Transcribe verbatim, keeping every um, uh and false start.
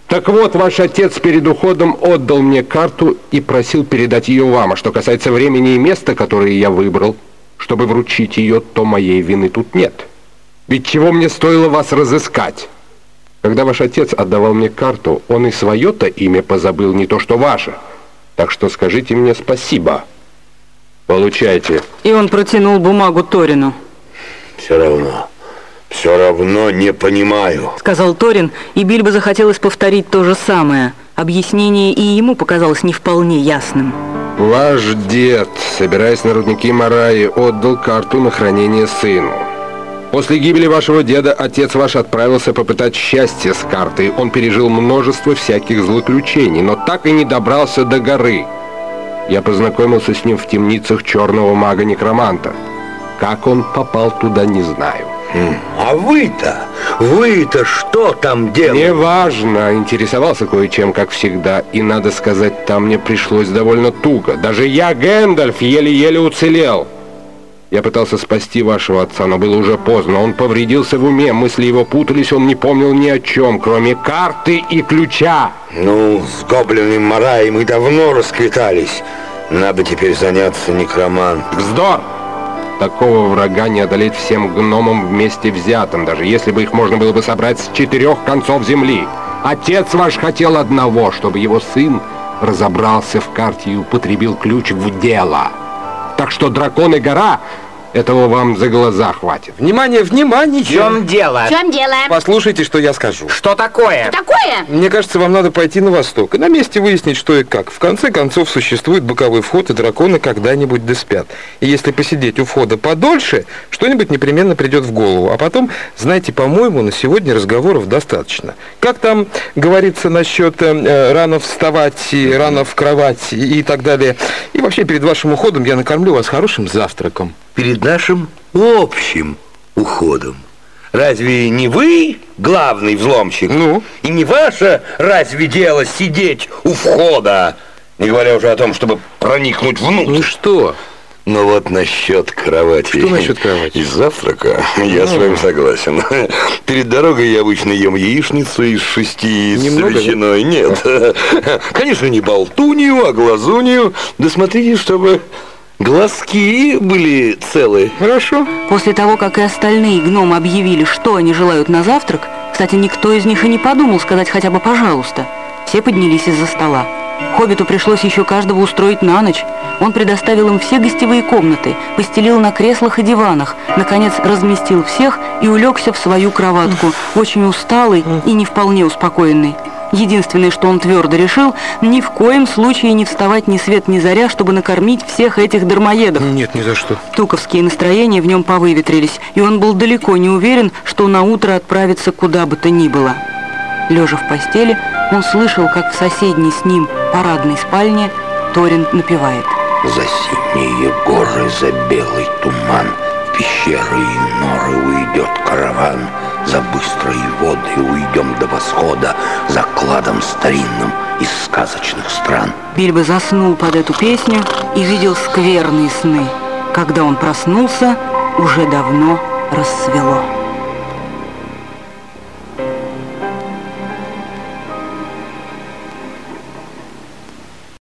Так вот, ваш отец перед уходом отдал мне карту и просил передать ее вам. А что касается времени и места, которые я выбрал, чтобы вручить ее, то моей вины тут нет. Ведь чего мне стоило вас разыскать? Когда ваш отец отдавал мне карту, он и свое-то имя позабыл, не то что ваше. Так что скажите мне спасибо. Получайте. И он протянул бумагу Торину. Все равно... «Все равно не понимаю», — сказал Торин, и Бильбо захотелось повторить то же самое. Объяснение и ему показалось не вполне ясным. Ваш дед, собираясь на рудники Мараи, отдал карту на хранение сыну. После гибели вашего деда отец ваш отправился попытать счастье с картой. Он пережил множество всяких злоключений, но так и не добрался до горы. Я познакомился с ним в темницах черного мага-некроманта. Как он попал туда, не знаю. А вы-то, вы-то что там делали? Неважно, интересовался кое-чем, как всегда. И, надо сказать, там мне пришлось довольно туго. Даже я, Гэндальф, еле-еле уцелел. Я пытался спасти вашего отца, но было уже поздно. Он повредился в уме, мысли его путались, он не помнил ни о чем, кроме карты и ключа. Ну, с гоблином Мараи мы давно расквитались. Надо теперь заняться некромантом. Вздор! Такого врага не одолеть всем гномам вместе взятым, даже если бы их можно было бы собрать с четырех концов земли. Отец ваш хотел одного, чтобы его сын разобрался в карте и употребил ключ в дело. Так что дракон и гора, этого вам за глаза хватит. Внимание, внимание! В чем дело? В чем дело? Послушайте, что я скажу. Что такое? Что такое? Мне кажется, вам надо пойти на восток и на месте выяснить, что и как. В конце концов, существует боковой вход, и драконы когда-нибудь доспят. И если посидеть у входа подольше, что-нибудь непременно придет в голову. А потом, знаете, по-моему, на сегодня разговоров достаточно. Как там говорится насчет э, рано вставать, и рано в кровать и, и так далее. И вообще, перед вашим уходом я накормлю вас хорошим завтраком. Перед нашим общим уходом. Разве не вы главный взломщик? Ну? И не ваше разве дело сидеть у входа? Не говоря уже о том, чтобы проникнуть внутрь. Ну что? Ну вот насчет кровати. Что насчет кровати? И завтрака я ну. с вами согласен. Перед дорогой я обычно ем яичницу из шести с ветчиной. Нет. Конечно, не болтунью, а глазунью. Да смотрите, чтобы... глазки были целые. Хорошо. После того, как и остальные гномы объявили, что они желают на завтрак, кстати, никто из них и не подумал сказать хотя бы «пожалуйста». Все поднялись из-за стола. Хоббиту пришлось еще каждого устроить на ночь. Он предоставил им все гостевые комнаты, постелил на креслах и диванах, наконец разместил всех и улегся в свою кроватку, очень усталый и не вполне успокоенный. Единственное, что он твердо решил, ни в коем случае не вставать ни свет ни заря, чтобы накормить всех этих дармоедов. Нет, ни за что. Туковские настроения в нем повыветрились, и он был далеко не уверен, что на утро отправится куда бы то ни было. Лежа в постели, он слышал, как в соседней с ним парадной спальне Торин напевает. За синие горы, за белый туман, в пещеры и норы уйдет караван. За быстрые воды уйдем до восхода, за кладом старинным из сказочных стран. Бильбо заснул под эту песню и видел скверные сны. Когда он проснулся, уже давно рассвело.